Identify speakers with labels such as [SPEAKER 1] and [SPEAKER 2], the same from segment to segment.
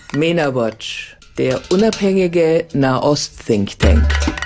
[SPEAKER 1] MENA Watch, der unabhängige Nahost-Think Tank.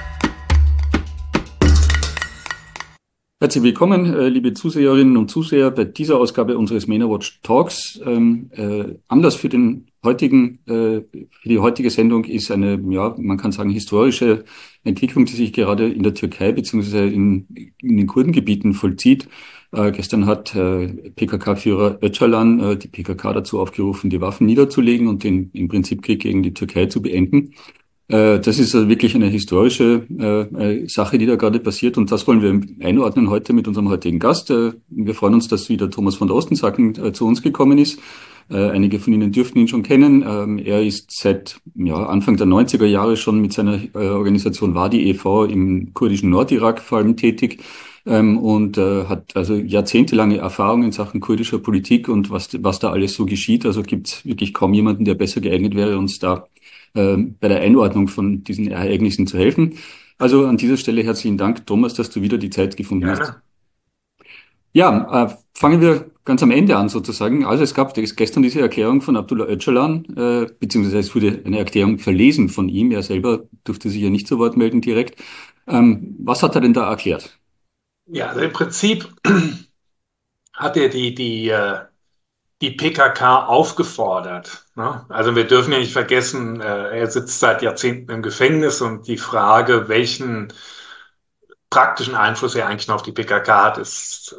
[SPEAKER 2] Herzlich willkommen, liebe Zuseherinnen und Zuseher, bei dieser Ausgabe unseres MENA Watch Talks. Anlass für die heutige Sendung ist eine, ja, man kann sagen, historische Entwicklung, die sich gerade in der Türkei bzw. in den Kurdengebieten vollzieht. Gestern hat PKK-Führer Öcalan die PKK dazu aufgerufen, die Waffen niederzulegen und den im Prinzip Krieg gegen die Türkei zu beenden. Das ist also wirklich eine historische Sache, die da gerade passiert, und das wollen wir einordnen heute mit unserem heutigen Gast. Wir freuen uns, dass wieder Thomas von der Ostensacken zu uns gekommen ist. Einige von Ihnen dürften ihn schon kennen. Er ist seit Anfang der 90er Jahre schon mit seiner Organisation Wadi e.V. im kurdischen Nordirak vor allem tätig. Und hat also jahrzehntelange Erfahrung in Sachen kurdischer Politik und was da alles so geschieht. Also gibt es wirklich kaum jemanden, der besser geeignet wäre, uns da bei der Einordnung von diesen Ereignissen zu helfen. Also an dieser Stelle herzlichen Dank, Thomas, dass du wieder die Zeit gefunden hast.
[SPEAKER 3] Gerne.
[SPEAKER 2] Ja, fangen wir ganz am Ende an sozusagen. Also es gab gestern diese Erklärung von Abdullah Öcalan, beziehungsweise es wurde eine Erklärung verlesen von ihm. Er selber durfte sich ja nicht zu Wort melden direkt. Was hat er denn da erklärt?
[SPEAKER 3] Ja, also im Prinzip hat er die PKK aufgefordert. Ne? Also wir dürfen ja nicht vergessen, er sitzt seit Jahrzehnten im Gefängnis und die Frage, welchen praktischen Einfluss er eigentlich noch auf die PKK hat, ist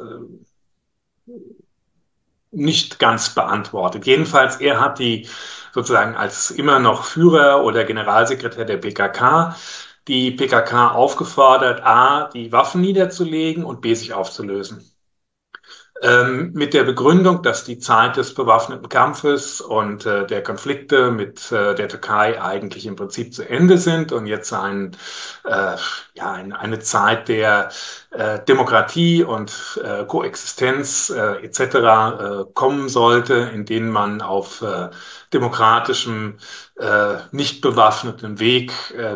[SPEAKER 3] nicht ganz beantwortet. Jedenfalls, er hat die sozusagen als immer noch Führer oder Generalsekretär der PKK die PKK aufgefordert, A, die Waffen niederzulegen und B, sich aufzulösen. Mit der Begründung, dass die Zeit des bewaffneten Kampfes und der Konflikte mit der Türkei eigentlich im Prinzip zu Ende sind und jetzt eine Zeit der Demokratie und Koexistenz etc. Kommen sollte, in denen man auf demokratischem, nicht bewaffnetem Weg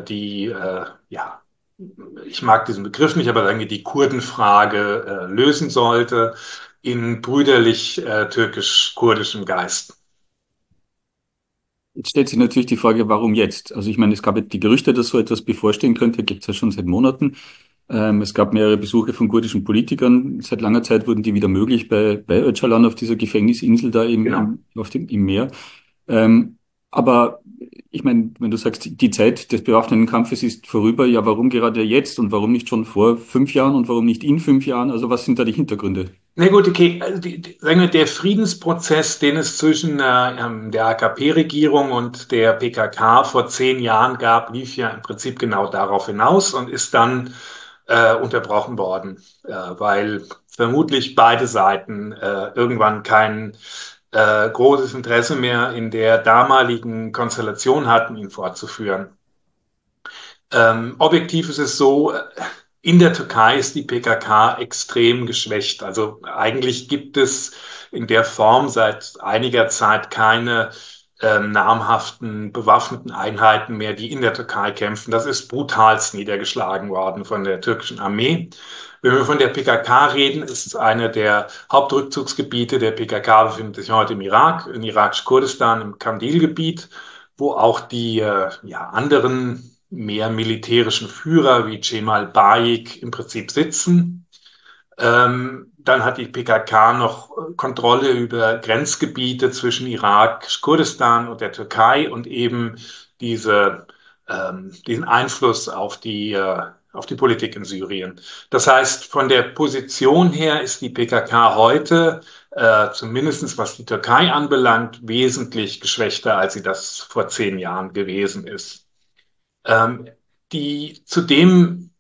[SPEAKER 3] ich mag diesen Begriff nicht, aber sagen wir, die Kurdenfrage lösen sollte in brüderlich türkisch-kurdischem Geist.
[SPEAKER 2] Jetzt stellt sich natürlich die Frage, warum jetzt? Also ich meine, es gab ja die Gerüchte, dass so etwas bevorstehen könnte, gibt es ja schon seit Monaten. Es gab mehrere Besuche von kurdischen Politikern. Seit langer Zeit wurden die wieder möglich bei Öcalan auf dieser Gefängnisinsel da
[SPEAKER 3] Genau.
[SPEAKER 2] im Meer. Ähm, aber ich meine, wenn du sagst, die Zeit des bewaffneten Kampfes ist vorüber, ja, warum gerade jetzt und warum nicht schon vor 5 Jahren und warum nicht in 5 Jahren? Also was sind da die Hintergründe?
[SPEAKER 3] Na gut, okay, also sagen wir, der Friedensprozess, den es zwischen der AKP-Regierung und der PKK vor 10 Jahren gab, lief ja im Prinzip genau darauf hinaus und ist dann unterbrochen worden, weil vermutlich beide Seiten irgendwann kein großes Interesse mehr in der damaligen Konstellation hatten, ihn fortzuführen. Objektiv ist es so, in der Türkei ist die PKK extrem geschwächt. Also eigentlich gibt es in der Form seit einiger Zeit keine namhaften bewaffneten Einheiten mehr, die in der Türkei kämpfen. Das ist brutalst niedergeschlagen worden von der türkischen Armee. Wenn wir von der PKK reden, ist es einer der Hauptrückzugsgebiete der PKK, befindet sich heute im Irak, in irakisch-Kurdistan, im Kandil-Gebiet, wo auch die anderen mehr militärischen Führer wie Cemal Bayik im Prinzip sitzen. Dann hat die PKK noch Kontrolle über Grenzgebiete zwischen Irak, Kurdistan und der Türkei und eben diesen Einfluss auf die Politik in Syrien. Das heißt, von der Position her ist die PKK heute, zumindest was die Türkei anbelangt, wesentlich geschwächter, als sie das vor 10 Jahren gewesen ist. Ähm, zudem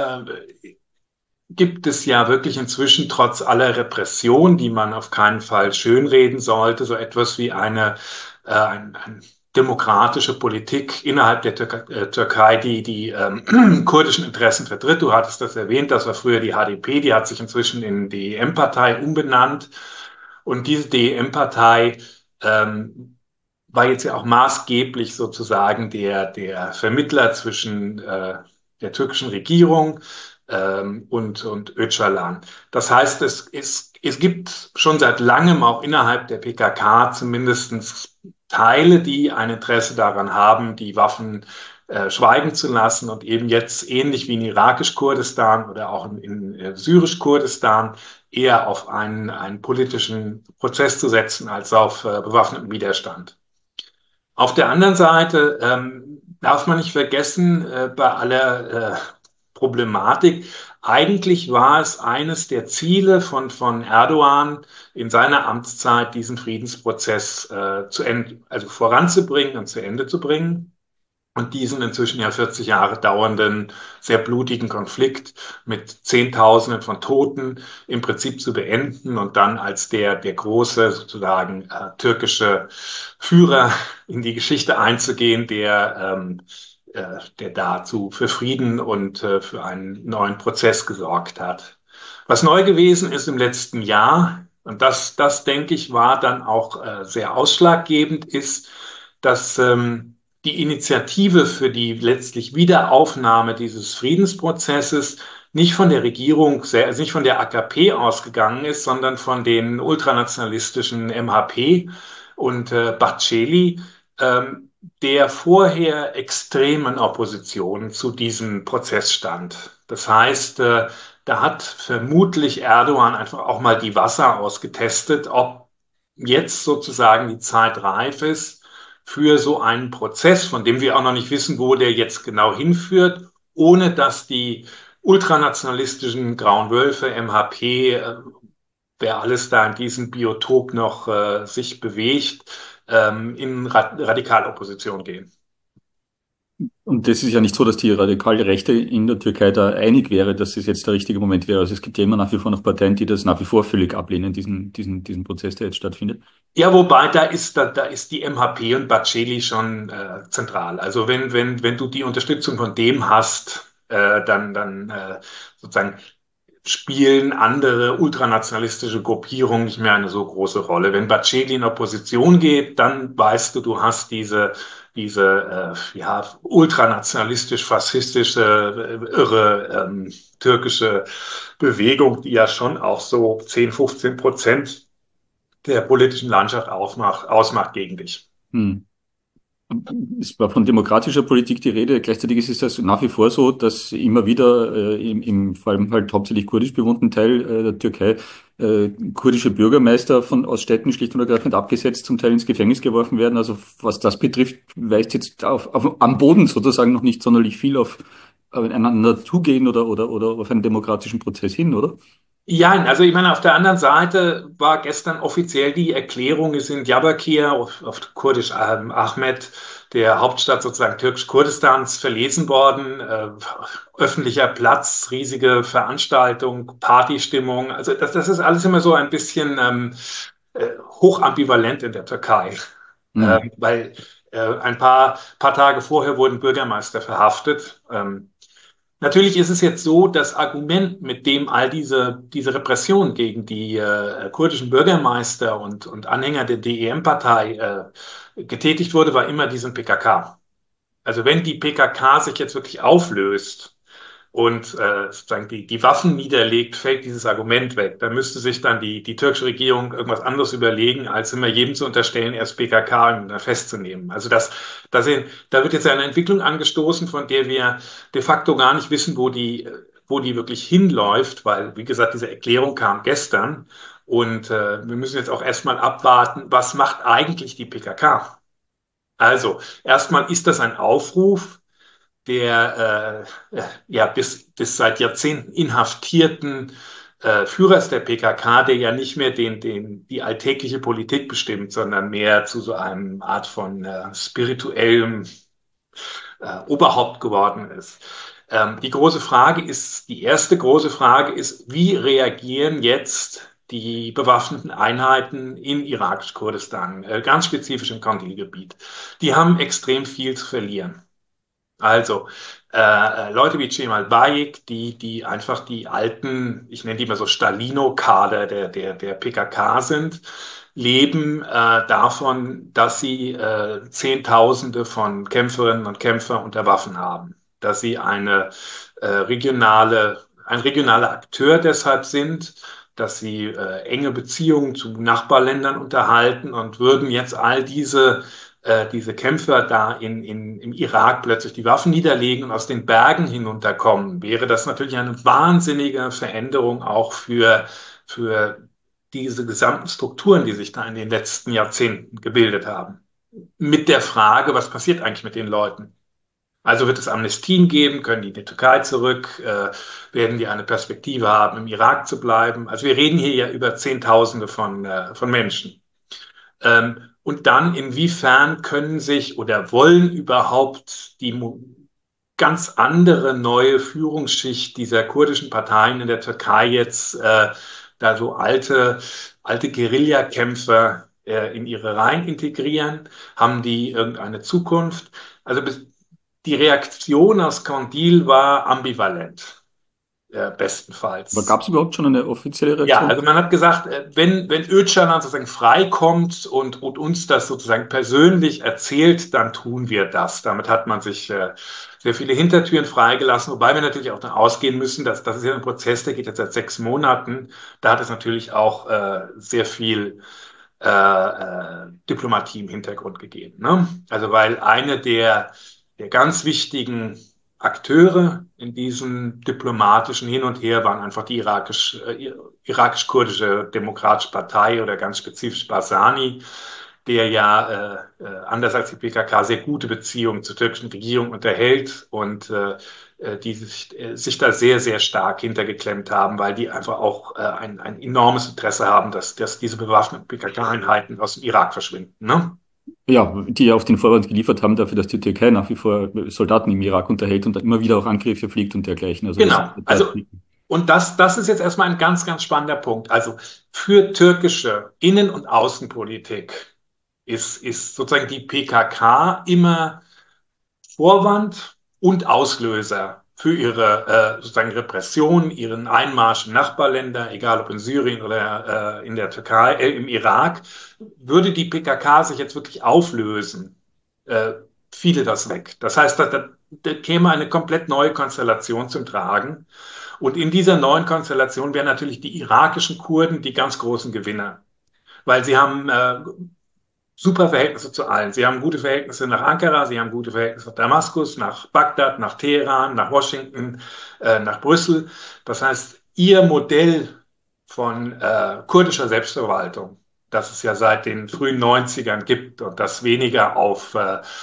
[SPEAKER 3] gibt es ja wirklich inzwischen trotz aller Repression, die man auf keinen Fall schönreden sollte, so etwas wie eine demokratische Politik innerhalb der Türkei, die kurdischen Interessen vertritt. Du hattest das erwähnt, das war früher die HDP, die hat sich inzwischen in die DEM-Partei umbenannt. Und diese DEM-Partei war jetzt ja auch maßgeblich sozusagen der Vermittler zwischen der türkischen Regierung und Öcalan. Das heißt, es gibt schon seit langem auch innerhalb der PKK zumindest Teile, die ein Interesse daran haben, die Waffen schweigen zu lassen und eben jetzt ähnlich wie in irakisch-Kurdistan oder auch in syrisch-Kurdistan eher auf einen politischen Prozess zu setzen als auf bewaffneten Widerstand. Auf der anderen Seite darf man nicht vergessen, bei aller Problematik, eigentlich war es eines der Ziele von Erdogan in seiner Amtszeit, diesen Friedensprozess also voranzubringen und zu Ende zu bringen. Und diesen inzwischen ja 40 Jahre dauernden, sehr blutigen Konflikt mit Zehntausenden von Toten im Prinzip zu beenden und dann als der große sozusagen türkische Führer in die Geschichte einzugehen, der dazu für Frieden und für einen neuen Prozess gesorgt hat. Was neu gewesen ist im letzten Jahr, und das denke ich, war dann auch sehr ausschlaggebend, ist, dass die Initiative für die letztlich Wiederaufnahme dieses Friedensprozesses nicht von der Regierung, also nicht von der AKP ausgegangen ist, sondern von den ultranationalistischen MHP und Bahçeli, der vorher extremen Opposition zu diesem Prozess stand. Das heißt, da hat vermutlich Erdogan einfach auch mal die Wasser ausgetestet, ob jetzt sozusagen die Zeit reif ist für so einen Prozess, von dem wir auch noch nicht wissen, wo der jetzt genau hinführt, ohne dass die ultranationalistischen Grauen Wölfe, MHP, wer alles da in diesem Biotop noch sich bewegt, in Radikalopposition gehen.
[SPEAKER 2] Und das ist ja nicht so, dass die radikale Rechte in der Türkei da einig wäre, dass es jetzt der richtige Moment wäre. Also es gibt ja immer nach wie vor noch Parteien, die das nach wie vor völlig ablehnen, diesen Prozess, der jetzt stattfindet.
[SPEAKER 3] Ja, wobei da ist die MHP und Bahçeli schon zentral. Also wenn du die Unterstützung von dem hast, dann sozusagen spielen andere ultranationalistische Gruppierungen nicht mehr eine so große Rolle. Wenn Bahçeli in Opposition geht, dann weißt du, du hast diese ja, ultranationalistisch-faschistische, irre türkische Bewegung, die ja schon auch so 10, 15% der politischen Landschaft ausmacht gegen dich.
[SPEAKER 2] Hm. Es war von demokratischer Politik die Rede. Gleichzeitig ist es also nach wie vor so, dass immer wieder im vor allem halt hauptsächlich kurdisch bewohnten Teil der Türkei kurdische Bürgermeister aus Städten schlicht und ergreifend abgesetzt, zum Teil ins Gefängnis geworfen werden. Also was das betrifft, weist jetzt am Boden sozusagen noch nicht sonderlich viel auf einander zugehen oder auf einen demokratischen Prozess hin, oder?
[SPEAKER 3] Ja, also ich meine, auf der anderen Seite war gestern offiziell die Erklärung, ist in Diyarbakir, auf Kurdisch Ahmed, der Hauptstadt sozusagen Türkisch-Kurdistans, verlesen worden. Öffentlicher Platz, riesige Veranstaltung, Partystimmung. Also das ist alles immer so ein bisschen hochambivalent in der Türkei.
[SPEAKER 2] Hm.
[SPEAKER 3] Weil ein paar Tage vorher wurden Bürgermeister verhaftet. Natürlich ist es jetzt so, das Argument, mit dem all diese Repression gegen die kurdischen Bürgermeister und Anhänger der DEM-Partei getätigt wurde, war immer diesen PKK. Also wenn die PKK sich jetzt wirklich auflöst und sozusagen die Waffen niederlegt, fällt dieses Argument weg. Da müsste sich dann die türkische Regierung irgendwas anderes überlegen, als immer jedem zu unterstellen, erst PKK festzunehmen. Also da wird jetzt eine Entwicklung angestoßen, von der wir de facto gar nicht wissen, wo die wirklich hinläuft, weil, wie gesagt, diese Erklärung kam gestern. Und wir müssen jetzt auch erstmal abwarten, was macht eigentlich die PKK? Also, erstmal ist das ein Aufruf der ja bis seit Jahrzehnten inhaftierten Führers der PKK, der ja nicht mehr die alltägliche Politik bestimmt, sondern mehr zu so einem Art von spirituellem Oberhaupt geworden ist. Die erste große Frage ist, wie reagieren jetzt die bewaffneten Einheiten in irakisch-Kurdistan, ganz spezifisch im Kandil-Gebiet? Die haben extrem viel zu verlieren. Also Leute wie Cemal Bayik, die einfach die alten, ich nenne die mal so Stalino-Kader der PKK sind, leben davon, dass sie Zehntausende von Kämpferinnen und Kämpfern unter Waffen haben, dass sie ein regionaler Akteur deshalb sind dass sie enge Beziehungen zu Nachbarländern unterhalten und würden jetzt all diese Kämpfer da im Irak plötzlich die Waffen niederlegen und aus den Bergen hinunterkommen, wäre das natürlich eine wahnsinnige Veränderung auch für diese gesamten Strukturen, die sich da in den letzten Jahrzehnten gebildet haben. Mit der Frage, was passiert eigentlich mit den Leuten? Also wird es Amnestien geben? Können die in die Türkei zurück? Werden die eine Perspektive haben, im Irak zu bleiben? Also wir reden hier ja über Zehntausende von Menschen. Und dann, inwiefern können sich oder wollen überhaupt die ganz andere neue Führungsschicht dieser kurdischen Parteien in der Türkei jetzt da so alte Guerillakämpfer in ihre Reihen integrieren? Haben die irgendeine Zukunft? Also die Reaktion aus Kandil war ambivalent,
[SPEAKER 2] Aber
[SPEAKER 3] bestenfalls.
[SPEAKER 2] gab es überhaupt schon eine offizielle
[SPEAKER 3] Ja,
[SPEAKER 2] Reaktion?
[SPEAKER 3] also man hat gesagt, wenn Öcalan sozusagen freikommt und uns das sozusagen persönlich erzählt, dann tun wir das. Damit hat man sich sehr viele Hintertüren freigelassen, wobei wir natürlich auch davon ausgehen müssen, dass das ist ja ein Prozess, der geht jetzt seit 6 Monaten. Da hat es natürlich auch sehr viel Diplomatie im Hintergrund gegeben. Ne? Also weil eine der ganz wichtigen Akteure in diesem diplomatischen Hin und Her waren einfach die irakisch-kurdische Demokratische Partei oder ganz spezifisch Barzani, der ja anders als die PKK sehr gute Beziehungen zur türkischen Regierung unterhält und die sich da sehr, sehr stark hintergeklemmt haben, weil die einfach auch ein enormes Interesse haben, dass diese bewaffneten PKK-Einheiten aus dem Irak verschwinden. Ne?
[SPEAKER 2] Ja, die ja auf den Vorwand geliefert haben dafür, dass die Türkei nach wie vor Soldaten im Irak unterhält und da immer wieder auch Angriffe fliegt und dergleichen. Also das,
[SPEAKER 3] Genau. Also, und das ist jetzt erstmal ein ganz, ganz spannender Punkt. Also für türkische Innen- und Außenpolitik ist sozusagen die PKK immer Vorwand und Auslöser für ihre sozusagen Repression, ihren Einmarsch in Nachbarländer, egal ob in Syrien oder in der Türkei, im Irak. Würde die PKK sich jetzt wirklich auflösen, äh, fiele das weg. Das heißt, da käme eine komplett neue Konstellation zum Tragen. Und in dieser neuen Konstellation wären natürlich die irakischen Kurden die ganz großen Gewinner, weil sie haben super Verhältnisse zu allen. Sie haben gute Verhältnisse nach Ankara, sie haben gute Verhältnisse nach Damaskus, nach Bagdad, nach Teheran, nach Washington, nach Brüssel. Das heißt, ihr Modell von kurdischer Selbstverwaltung, das es ja seit den frühen 90ern gibt und das weniger auf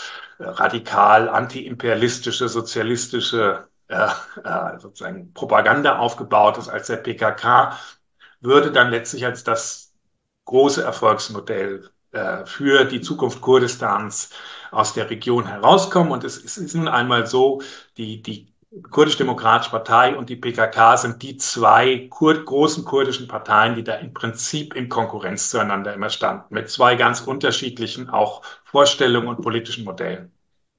[SPEAKER 3] radikal antiimperialistische, sozialistische sozusagen Propaganda aufgebaut ist als der PKK, würde dann letztlich als das große Erfolgsmodell für die Zukunft Kurdistans aus der Region herauskommen. Und es ist nun einmal so, die Kurdisch-Demokratische Partei und die PKK sind die zwei großen kurdischen Parteien, die da im Prinzip in Konkurrenz zueinander immer standen, mit zwei ganz unterschiedlichen auch Vorstellungen und politischen Modellen.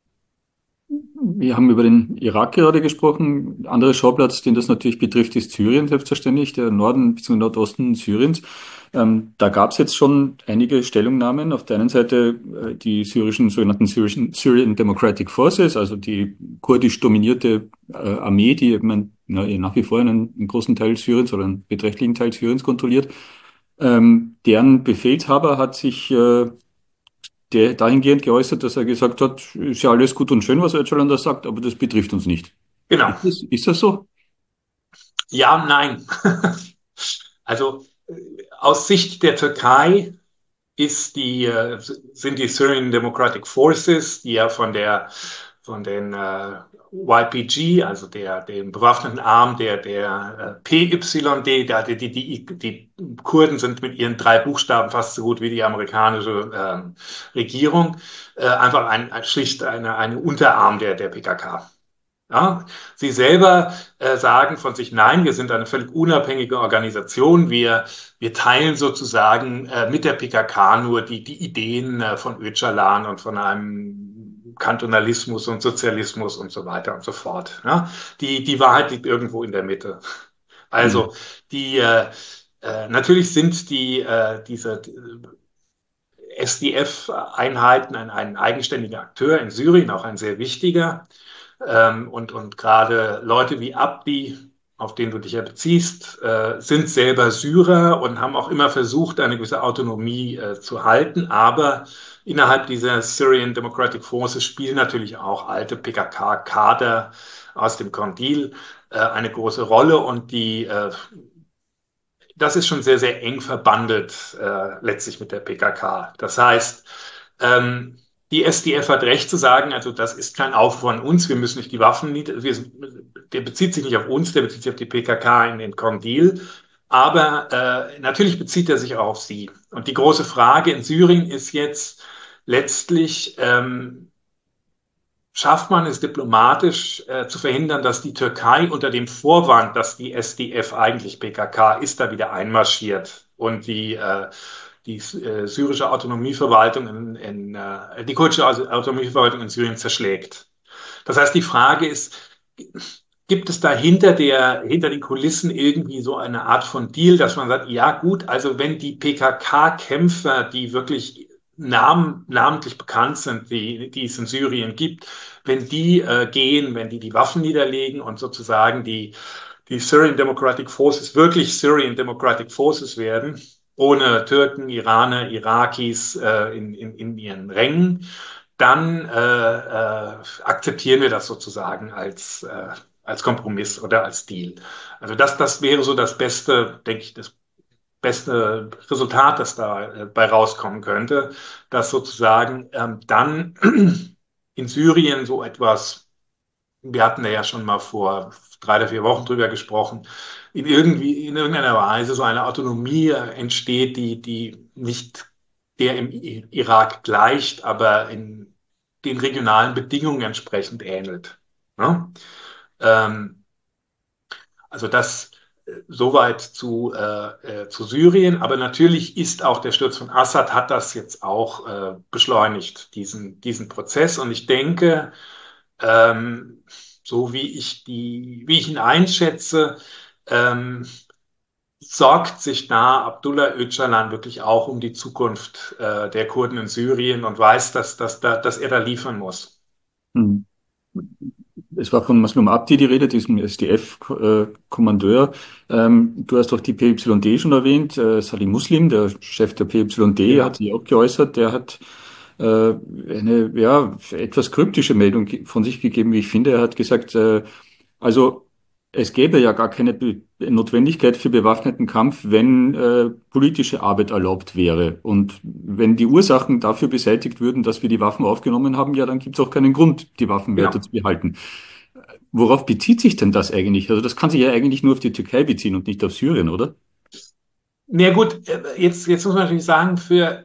[SPEAKER 2] wir haben über den Irak gerade gesprochen. Anderer Schauplatz, den das natürlich betrifft, ist Syrien, selbstverständlich, der Norden bzw. Nordosten Syriens. Da gab es jetzt schon einige Stellungnahmen. Auf der einen Seite die sogenannten Syrian Democratic Forces, also die kurdisch dominierte Armee, die nach wie vor einen großen Teil Syriens oder einen beträchtlichen Teil Syriens kontrolliert. Deren Befehlshaber hat sich dahingehend geäußert, dass er gesagt hat, ist ja alles gut und schön, was Öcalan da sagt, aber das betrifft uns nicht.
[SPEAKER 3] Genau.
[SPEAKER 2] Ist das so?
[SPEAKER 3] Ja und nein. Also aus Sicht der Türkei sind die Syrian Democratic Forces, die ja von den YPG, also dem bewaffneten Arm der PYD, die Kurden sind mit ihren 3 Buchstaben fast so gut wie die amerikanische Regierung, einfach schlicht eine Unterarm der PKK. Ja, Sie selber sagen von sich, nein, wir sind eine völlig unabhängige Organisation. Wir teilen sozusagen mit der PKK nur die Ideen von Öcalan und von einem Kantonalismus und Sozialismus und so weiter und so fort. Ja, die Wahrheit liegt irgendwo in der Mitte.
[SPEAKER 2] Mhm.
[SPEAKER 3] Also natürlich sind diese SDF-Einheiten ein eigenständiger Akteur in Syrien, auch ein sehr wichtiger. Und gerade Leute wie Abdi auf den du dich ja beziehst, sind selber Syrer und haben auch immer versucht, eine gewisse Autonomie zu halten. Aber innerhalb dieser Syrian Democratic Forces spielen natürlich auch alte PKK-Kader aus dem Kandil eine große Rolle und das ist schon sehr, sehr eng verbandelt letztlich mit der PKK. Das heißt, ähm, die SDF hat recht zu sagen, also das ist kein Aufruf von uns, wir müssen nicht die Waffen, der bezieht sich nicht auf uns, der bezieht sich auf die PKK in den Kandil, aber natürlich bezieht er sich auch auf sie. Und die große Frage in Syrien ist jetzt letztlich, schafft man es diplomatisch zu verhindern, dass die Türkei unter dem Vorwand, dass die SDF eigentlich PKK ist, da wieder einmarschiert und die syrische Autonomieverwaltung die kurdische Autonomieverwaltung in Syrien zerschlägt. Das heißt, die Frage ist, gibt es da hinter den Kulissen irgendwie so eine Art von Deal, dass man sagt, ja gut, also wenn die PKK-Kämpfer, die wirklich namentlich bekannt sind, die es in Syrien gibt, wenn die gehen, wenn die Waffen niederlegen und sozusagen die Syrian Democratic Forces wirklich Syrian Democratic Forces werden, ohne Türken, Iraner, Irakis in ihren Rängen, dann akzeptieren wir das sozusagen als Kompromiss oder als Deal. Also das wäre so das beste, denke ich, das beste Resultat, das da bei rauskommen könnte, dass sozusagen dann in Syrien so etwas, wir hatten ja schon mal vor 3 oder 4 Wochen drüber gesprochen, in irgendeiner Weise so eine Autonomie entsteht, die nicht der im Irak gleicht, aber in den regionalen Bedingungen entsprechend ähnelt. Ne? Ähm, also das soweit zu Syrien, aber natürlich ist auch der Sturz von Assad hat das jetzt auch beschleunigt, diesen Prozess. Und ich denke, ähm, so wie ich ihn einschätze, ähm, sorgt sich da Abdullah Öcalan wirklich auch um die Zukunft der Kurden in Syrien und weiß, dass er da liefern muss.
[SPEAKER 2] Hm. Es war von Maslum Abdi die Rede, diesem SDF-Kommandeur. Du hast auch die PYD schon erwähnt. Salim Muslim, der Chef der PYD, hat
[SPEAKER 3] Genau.
[SPEAKER 2] sich auch geäußert. Der hat eine etwas kryptische Meldung von sich gegeben, wie ich finde. Er hat gesagt, also es gäbe ja gar keine Notwendigkeit für bewaffneten Kampf, wenn politische Arbeit erlaubt wäre. Und wenn die Ursachen dafür beseitigt würden, dass wir die Waffen aufgenommen haben, ja, dann gibt es auch keinen Grund, die Waffen weiter
[SPEAKER 3] Genau.
[SPEAKER 2] zu behalten. Worauf bezieht sich denn das eigentlich? Also das kann sich ja eigentlich nur auf die Türkei beziehen und nicht auf Syrien, oder?
[SPEAKER 3] Na gut, jetzt muss man natürlich sagen,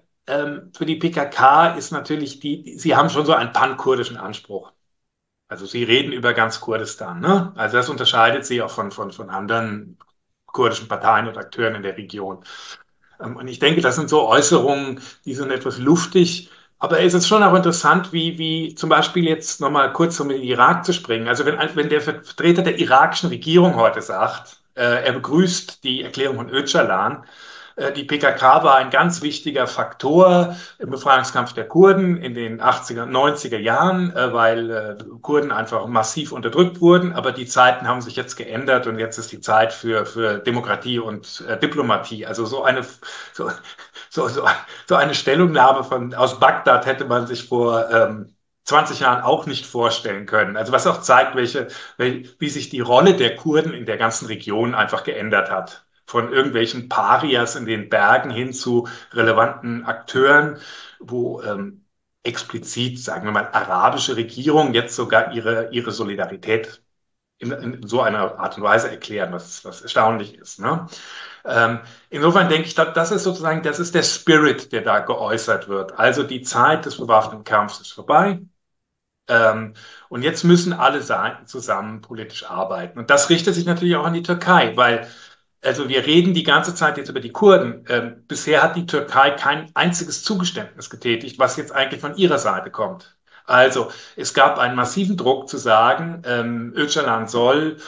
[SPEAKER 3] für die PKK ist natürlich sie haben schon so einen pankurdischen Anspruch. Also sie reden über ganz Kurdistan, ne? Also das unterscheidet sie auch von anderen kurdischen Parteien und Akteuren in der Region. Und ich denke, das sind so Äußerungen, die sind etwas luftig. Aber es ist schon auch interessant, wie zum Beispiel jetzt nochmal kurz um in den Irak zu springen. Also wenn der Vertreter der irakischen Regierung heute sagt, er begrüßt die Erklärung von Öcalan, die PKK war ein ganz wichtiger Faktor im Befreiungskampf der Kurden in den 80er, 90er Jahren, weil Kurden einfach massiv unterdrückt wurden. Aber die Zeiten haben sich jetzt geändert und jetzt ist die Zeit für Demokratie und Diplomatie. Also so, so, so, so eine Stellungnahme aus Bagdad hätte man sich vor 20 Jahren auch nicht vorstellen können. Also was auch zeigt, wie sich die Rolle der Kurden in der ganzen Region einfach geändert hat. Von irgendwelchen Parias in den Bergen hin zu relevanten Akteuren, wo explizit, sagen wir mal, arabische Regierungen jetzt sogar ihre Solidarität in so einer Art und Weise erklären, was erstaunlich ist. Ne? Insofern denke ich, das ist sozusagen, das ist der Spirit, der da geäußert wird. Also die Zeit des bewaffneten Kampfes ist vorbei. Ähm, und jetzt müssen alle Seiten zusammen politisch arbeiten. Und das richtet sich natürlich auch an die Türkei, weil also wir reden die ganze Zeit jetzt über die Kurden. Bisher hat die Türkei kein einziges Zugeständnis getätigt, was jetzt eigentlich von ihrer Seite kommt. Also es gab einen massiven Druck zu sagen, Öcalan soll,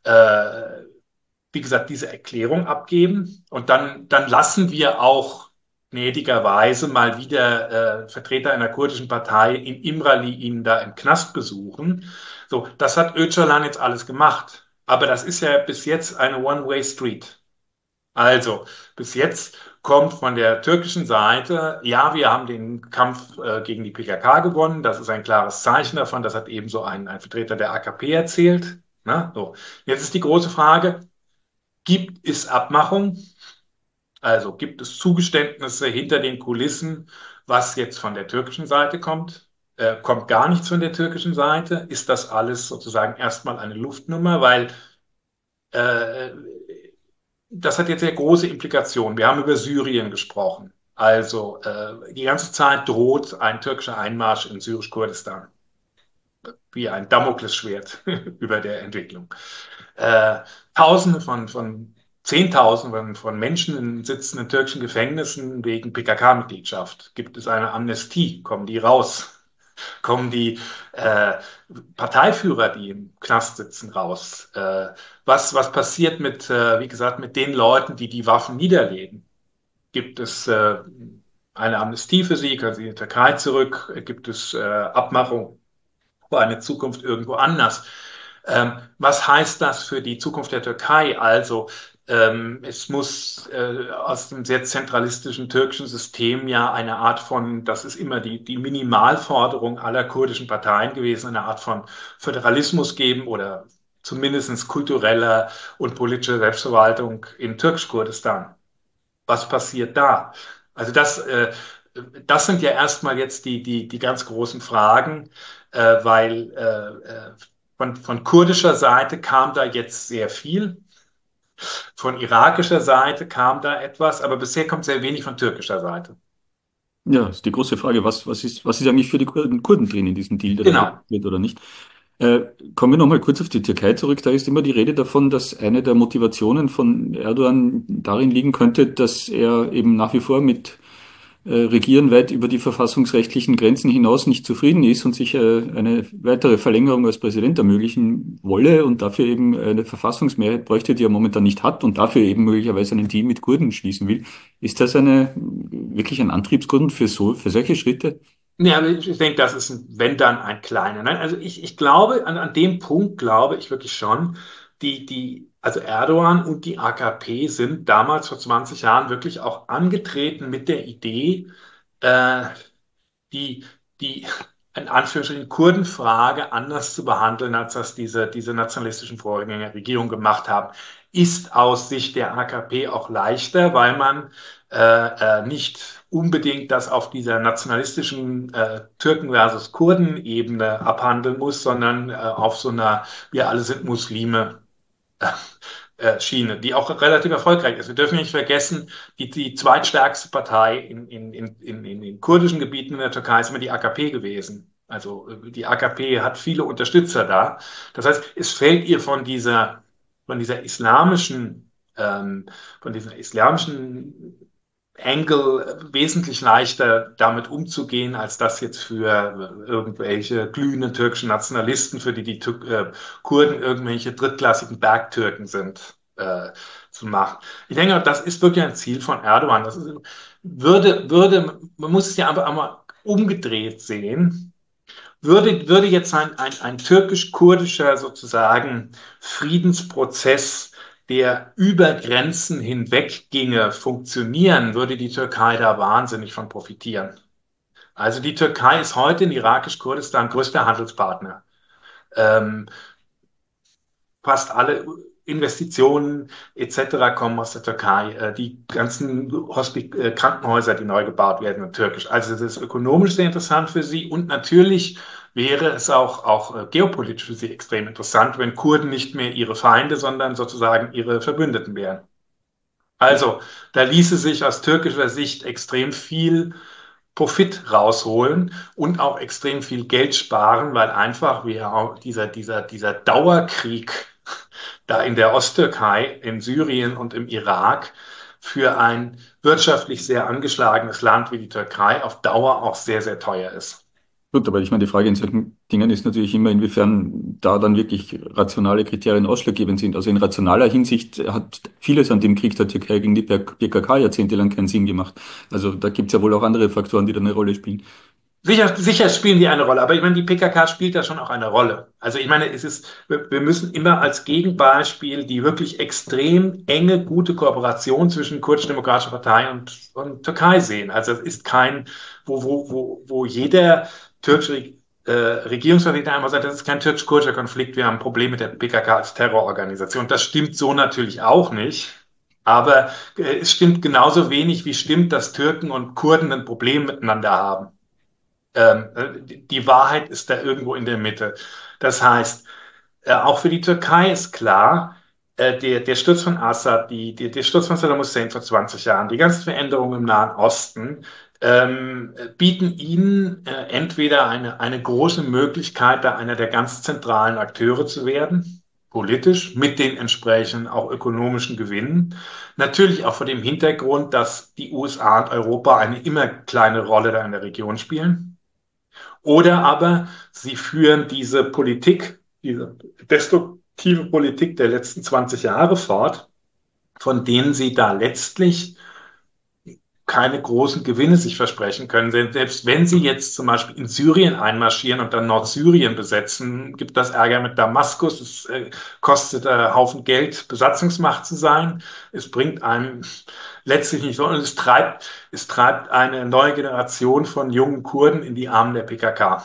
[SPEAKER 3] wie gesagt, diese Erklärung abgeben und dann lassen wir auch gnädigerweise mal wieder Vertreter einer kurdischen Partei in Imrali ihn da im Knast besuchen. So, das hat Öcalan jetzt alles gemacht. Aber das ist ja bis jetzt eine One-Way-Street. Also, bis jetzt kommt von der türkischen Seite, ja, wir haben den Kampf gegen die PKK gewonnen. Das ist ein klares Zeichen davon. Das hat ebenso ein Vertreter der AKP erzählt. Na, so. Jetzt ist die große Frage, gibt es Abmachung? Also gibt es Zugeständnisse hinter den Kulissen, was jetzt von der türkischen Seite kommt? Kommt gar nichts von der türkischen Seite? Ist das alles sozusagen erstmal eine Luftnummer? Weil äh, das hat jetzt sehr große Implikationen. Wir haben über Syrien gesprochen. Also die ganze Zeit droht ein türkischer Einmarsch in Syrisch-Kurdistan, wie ein Damoklesschwert über der Entwicklung. Äh, Tausende Zehntausende von Menschen sitzen in türkischen Gefängnissen wegen PKK-Mitgliedschaft. Gibt es eine Amnestie? Kommen die raus? Kommen die äh, Parteiführer, die im Knast sitzen, raus? Was passiert mit, wie gesagt, mit den Leuten, die die Waffen niederlegen? Gibt es eine Amnestie für sie? Können sie in die Türkei zurück? Gibt es Abmachung für eine Zukunft irgendwo anders? Was heißt das für die Zukunft der Türkei? Also es muss aus dem sehr zentralistischen türkischen System ja eine Art von, das ist immer die Minimalforderung aller kurdischen Parteien gewesen, eine Art von Föderalismus geben oder zumindest kultureller und politischer Selbstverwaltung in Türkisch-Kurdistan. Was passiert da? Also das sind ja erstmal jetzt die ganz großen Fragen, weil von kurdischer Seite kam da jetzt sehr viel, von irakischer Seite kam da etwas, aber bisher kommt sehr wenig von türkischer Seite.
[SPEAKER 2] Ja, ist die große Frage, was ist eigentlich für die Kurden drin in diesem Deal, der da gemacht
[SPEAKER 3] Genau.
[SPEAKER 2] wird oder nicht? Äh, Kommen wir nochmal kurz auf die Türkei zurück. Da ist immer die Rede davon, dass eine der Motivationen von Erdogan darin liegen könnte, dass er eben nach wie vor mit Regieren weit über die verfassungsrechtlichen Grenzen hinaus nicht zufrieden ist und sich eine weitere Verlängerung als Präsident ermöglichen wolle und dafür eben eine Verfassungsmehrheit bräuchte, die er momentan nicht hat und dafür eben möglicherweise einen Deal mit Kurden schließen will. Ist das wirklich ein Antriebsgrund für solche Schritte?
[SPEAKER 3] Ja, aber ich denke, das ist, wenn dann ein kleiner. Nein, also ich glaube, an dem Punkt glaube ich wirklich schon, also Erdogan und die AKP sind damals vor 20 Jahren wirklich auch angetreten mit der Idee, äh, die, die in Anführungsstrichen Kurdenfrage anders zu behandeln, als das diese nationalistischen Vorgängerregierungen gemacht haben. Ist aus Sicht der AKP auch leichter, weil man nicht unbedingt das auf dieser nationalistischen Türken versus Kurden-Ebene abhandeln muss, sondern auf so einer wir alle sind Muslime Schiene, die auch relativ erfolgreich ist. Wir dürfen nicht vergessen, die zweitstärkste Partei in den kurdischen Gebieten in der Türkei ist immer die AKP gewesen. Also die AKP hat viele Unterstützer da. Das heißt, es fällt ihr von dieser ähm, von diesem islamischen Angle wesentlich leichter damit umzugehen, als das jetzt für irgendwelche glühenden türkischen Nationalisten, für die Kurden irgendwelche drittklassigen Bergtürken sind, zu machen. Ich denke, das ist wirklich ein Ziel von Erdogan. Man muss es ja einfach einmal umgedreht sehen. Würde jetzt ein türkisch-kurdischer sozusagen Friedensprozess, der über Grenzen hinweg ginge, funktionieren, würde die Türkei da wahnsinnig von profitieren. Also die Türkei ist heute in irakisch-Kurdistan größter Handelspartner. Ähm, Fast alle Investitionen etc. kommen aus der Türkei. Die ganzen Krankenhäuser, die neu gebaut werden, sind türkisch. Also das ist ökonomisch sehr interessant für sie und natürlich wäre es auch geopolitisch für sie extrem interessant, wenn Kurden nicht mehr ihre Feinde, sondern sozusagen ihre Verbündeten wären. Also da ließe sich aus türkischer Sicht extrem viel Profit rausholen und auch extrem viel Geld sparen, weil einfach dieser Dauerkrieg da in der Osttürkei, in Syrien und im Irak für ein wirtschaftlich sehr angeschlagenes Land wie die Türkei auf Dauer auch sehr, sehr teuer ist.
[SPEAKER 2] Gut, aber ich meine, die Frage in solchen Dingen ist natürlich immer, inwiefern da dann wirklich rationale Kriterien ausschlaggebend sind. Also in rationaler Hinsicht hat vieles an dem Krieg der Türkei gegen die PKK jahrzehntelang keinen Sinn gemacht. Also da gibt es ja wohl auch andere Faktoren, die da eine Rolle spielen.
[SPEAKER 3] Sicher spielen die eine Rolle, aber ich meine, die PKK spielt da schon auch eine Rolle. Also ich meine, wir müssen immer als Gegenbeispiel die wirklich extrem enge, gute Kooperation zwischen Kurdische-Demokratischer Partei und Türkei sehen. Also es ist kein, wo jeder türkische Regierungsvertreter einmal sagt, das ist kein türkisch-kurdischer Konflikt, wir haben ein Problem mit der PKK als Terrororganisation. Das stimmt so natürlich auch nicht. Aber es stimmt genauso wenig, wie stimmt, dass Türken und Kurden ein Problem miteinander haben. Die Wahrheit ist da irgendwo in der Mitte. Das heißt, auch für die Türkei ist klar, der Sturz von Assad, der Sturz von Saddam Hussein vor 20 Jahren, die ganzen Veränderungen im Nahen Osten bieten ihnen entweder eine große Möglichkeit, da einer der ganz zentralen Akteure zu werden, politisch, mit den entsprechenden auch ökonomischen Gewinnen. Natürlich auch vor dem Hintergrund, dass die USA und Europa eine immer kleine Rolle da in der Region spielen. Oder aber sie führen diese Politik, diese destruktive Politik der letzten 20 Jahre fort, von denen sie da letztlich keine großen Gewinne sich versprechen können. Selbst wenn sie jetzt zum Beispiel in Syrien einmarschieren und dann Nordsyrien besetzen, gibt das Ärger mit Damaskus. Es kostet Haufen Geld, Besatzungsmacht zu sein. Es bringt einem letztlich nicht so. Und es treibt eine neue Generation von jungen Kurden in die Arme der PKK.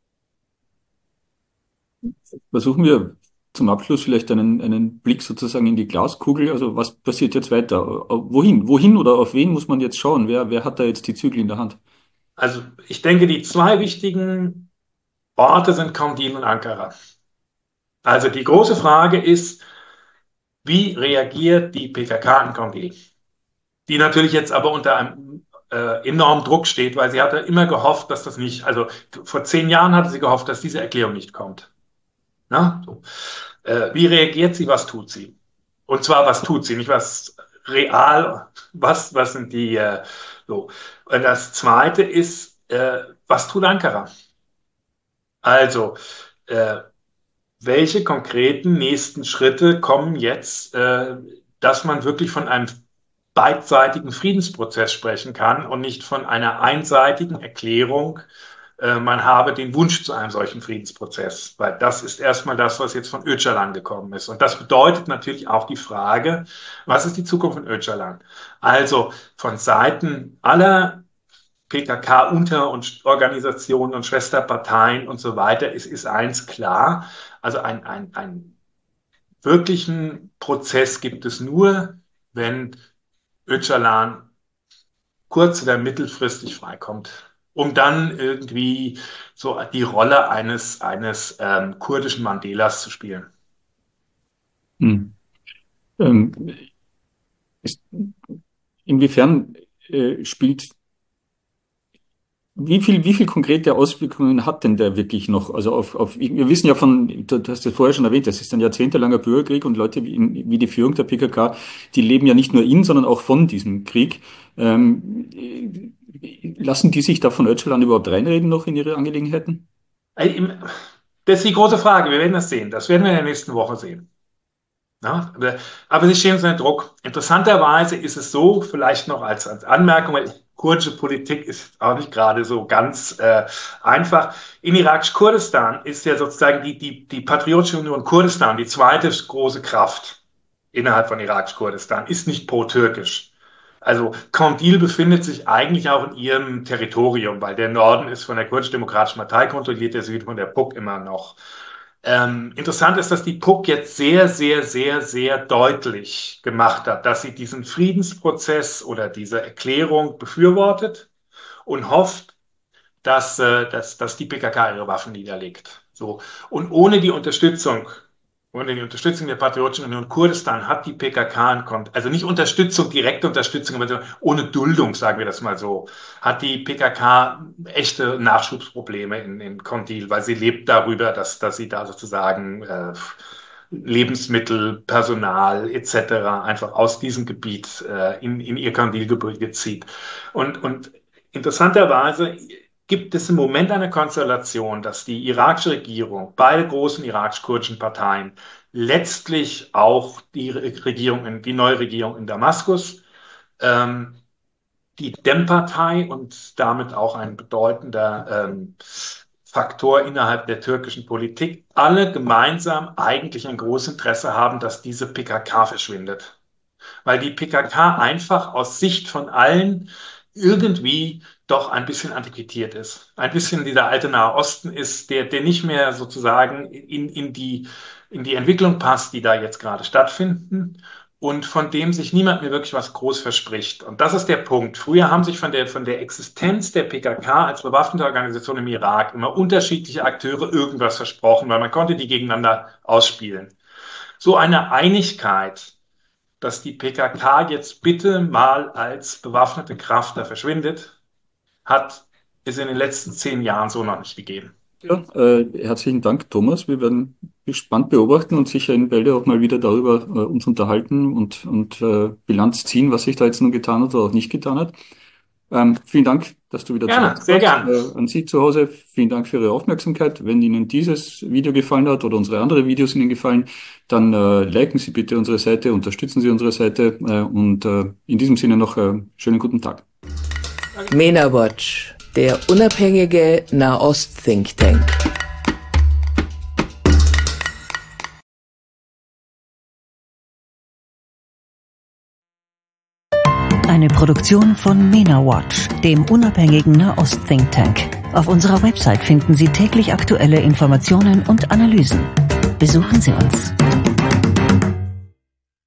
[SPEAKER 2] Versuchen wir zum Abschluss vielleicht einen Blick sozusagen in die Glaskugel. Also was passiert jetzt weiter? Wohin? Wohin oder auf wen muss man jetzt schauen? Wer hat da jetzt die Zügel in der Hand?
[SPEAKER 3] Also ich denke, die zwei wichtigen Orte sind Kandil und Ankara. Also die große Frage ist, wie reagiert die PKK in Kandil? Die natürlich jetzt aber unter einem enormen Druck steht, weil sie hatte immer gehofft, dass das nicht, also vor 10 Jahren hatte sie gehofft, dass diese Erklärung nicht kommt. Na? So. Wie reagiert sie, was tut sie? Und zwar, was tut sie, nicht was real, was sind die, so. Und das Zweite ist, was tut Ankara? Also, äh, welche konkreten nächsten Schritte kommen jetzt, dass man wirklich von einem beidseitigen Friedensprozess sprechen kann und nicht von einer einseitigen Erklärung, man habe den Wunsch zu einem solchen Friedensprozess, weil das ist erstmal das, was jetzt von Öcalan gekommen ist. Und das bedeutet natürlich auch die Frage, was ist die Zukunft von Öcalan? Also von Seiten aller PKK-Unter- und Organisationen und Schwesterparteien und so weiter ist eins klar. Also einen wirklichen Prozess gibt es nur, wenn Öcalan kurz- oder mittelfristig freikommt, um dann irgendwie so die Rolle eines kurdischen Mandelas zu spielen.
[SPEAKER 2] Hm. Ähm, ist, inwiefern spielt wie viel konkrete Auswirkungen hat denn der wirklich noch? Also wir wissen ja du hast es vorher schon erwähnt, das ist ein jahrzehntelanger Bürgerkrieg und Leute wie die Führung der PKK, die leben ja nicht nur in, sondern auch von diesem Krieg. Lassen die sich da von Öcalan überhaupt reinreden noch in ihre Angelegenheiten?
[SPEAKER 3] Das ist die große Frage. Wir werden das sehen. Das werden wir in der nächsten Woche sehen. Ja, aber sie stehen unter Druck. Interessanterweise ist es so, vielleicht noch als Anmerkung, weil kurdische Politik ist auch nicht gerade so ganz einfach. In irakisch-Kurdistan ist ja sozusagen die Patriotische Union Kurdistan, die zweite große Kraft innerhalb von irakisch-Kurdistan, ist nicht pro-türkisch. Also Kandil befindet sich eigentlich auch in ihrem Territorium, weil der Norden ist von der kurdisch-demokratischen Partei kontrolliert, der Süden von der PUK immer noch. Interessant ist, dass die PUK jetzt sehr, sehr, sehr, sehr deutlich gemacht hat, dass sie diesen Friedensprozess oder diese Erklärung befürwortet und hofft, dass die PKK ihre Waffen niederlegt. So. Und ohne die Unterstützung der Patriotischen Union Kurdistan hat die PKK, also nicht Unterstützung, direkte Unterstützung, aber ohne Duldung, sagen wir das mal so, hat die PKK echte Nachschubsprobleme in Kandil, weil sie lebt darüber, dass sie da sozusagen Lebensmittel, Personal etc. einfach aus diesem Gebiet in ihr Kandilgebirge zieht. Und interessanterweise gibt es im Moment eine Konstellation, dass die irakische Regierung, beide großen irakisch-kurdischen Parteien, letztlich auch die neue Regierung in Damaskus, ähm, die DEM-Partei und damit auch ein bedeutender Faktor innerhalb der türkischen Politik, alle gemeinsam eigentlich ein großes Interesse haben, dass diese PKK verschwindet. Weil die PKK einfach aus Sicht von allen irgendwie doch ein bisschen antiquiert ist. Ein bisschen dieser alte Nahe Osten ist, der nicht mehr sozusagen in die Entwicklung passt, die da jetzt gerade stattfinden und von dem sich niemand mehr wirklich was groß verspricht. Und das ist der Punkt. Früher haben sich von der Existenz der PKK als bewaffnete Organisation im Irak immer unterschiedliche Akteure irgendwas versprochen, weil man konnte die gegeneinander ausspielen. So eine Einigkeit, dass die PKK jetzt bitte mal als bewaffnete Kraft da verschwindet, hat es in den letzten 10 Jahren so noch nicht gegeben.
[SPEAKER 2] Ja, herzlichen Dank, Thomas. Wir werden gespannt beobachten und sicher in Bälde auch mal wieder darüber uns unterhalten und Bilanz ziehen, was sich da jetzt nun getan hat oder auch nicht getan hat. Vielen Dank, dass du wieder
[SPEAKER 3] Gerne, sehr gerne.
[SPEAKER 2] An Sie zu Hause. Vielen Dank für Ihre Aufmerksamkeit. Wenn Ihnen dieses Video gefallen hat oder unsere anderen Videos Ihnen gefallen, dann liken Sie bitte unsere Seite, unterstützen Sie unsere Seite und in diesem Sinne noch schönen guten Tag.
[SPEAKER 1] MENA Watch, der unabhängige Nahost-Think Tank.
[SPEAKER 4] Eine Produktion von MENA Watch, dem unabhängigen Nahost-Think Tank. Auf unserer Website finden Sie täglich aktuelle Informationen und Analysen. Besuchen Sie uns.